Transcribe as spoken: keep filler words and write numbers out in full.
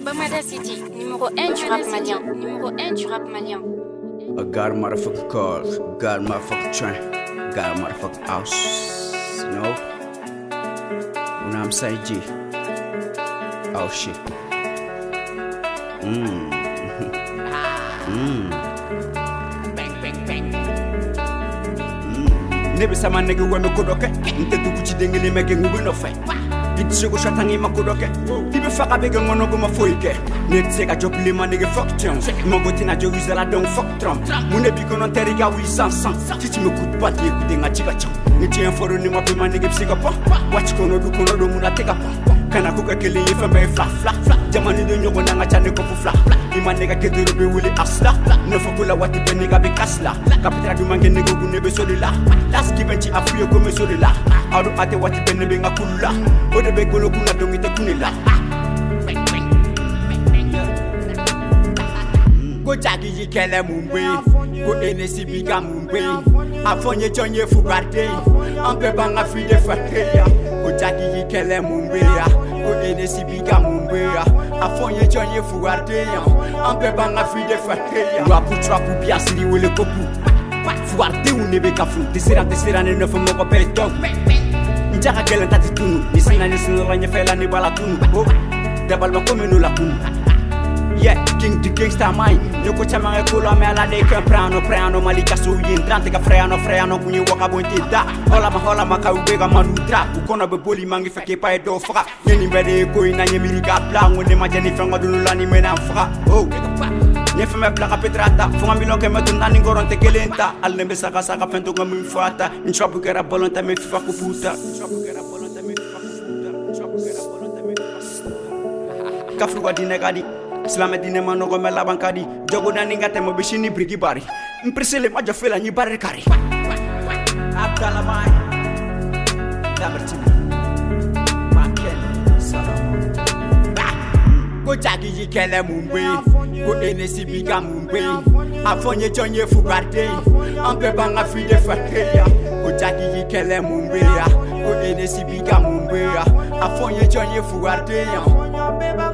Bamada City, numéro un du rap malien. Numéro un du rap malien. I got a motherfucking car, got a motherfucking train, got a motherfucking house, you know? You know what I'm saying, G? Oh shit. Mmm. Mmm. Bang, bang, bang. Mmm. Nebi sama nigga weme kudoke, nte duguchi dengene mege ngube no fe. Gitsego shatangi makudoke, tibe faka bege ngono goma foike. Netsega job lima nigga fuck town. Mongoti na jo uzela don fuck tram. Mune biko non teriga wi sansan. Chichi me coup pati écouter nga chiga cham. Nti enforo ni mape ma nigga psika pa. Watch kono du kono do muna tega pa. Kana kuka kele yefa be fla fla fla. Jamani do nyogo na nga chane ko fu fla. Ima nigga kedero be wuli asla. Ne fokula wati be nigga be kasla. Kapitra du mange nigga gu nebe so de la. Last given chi afuyo ko me so de la. Ado ate wati be nebe nga kula. Ode be golo kuna dongite kunela. Go jagi yikele mumbe, go enesi biga mumbe. Afonye chonye fugarte, ampe banga fide fateya. Go jagi yikele mumbe, go enesi biga mumbe. Afonye chonye fugarte, ampe banga fide fateya. Rapu trapu biasiri wele kopu. Fugarte unebe kafu, desira desira ne nefu moko pe dog. Njaka kele tati tunu, nisina nisina ranye fela ni bala tunu. Oh, dabal makome no la kunu. Yeah, king the gangsta mai. Yoko chama e kulo me ala de que prano prano malika so yin trante ka freano freano kunyi waka bonti da. Hola ma hola ma ka ubega manudra. Ukona be boli mangi feke pa e do fra. Yeni bede ko ina nyemiri ka bla ngone ma jeni fengo dulu lani mena fra. Oh, ne feme blaka petrata. Fonga milon ke metunda ni goronte kelenta. Al nembe saka saka fento ngam fata. Nchapu kera bolonta me fifa ku puta. Nchapu kera bolonta me fifa ku puta. Nchapu kera bolonta me fifa. Kafru wa dinegadi. Slame dine mano go mela bankadi jogo dani ngate mo bishini brigi bari impresele ma jofela ni bari kari Abdallah mai Damertina Maken salam go jagi yikele mumbe go enesi biga mumbe afonye chonye fugarte ampe banga fide fateya go jagi yikele mumbe go enesi biga mumbe afonye chonye fugarte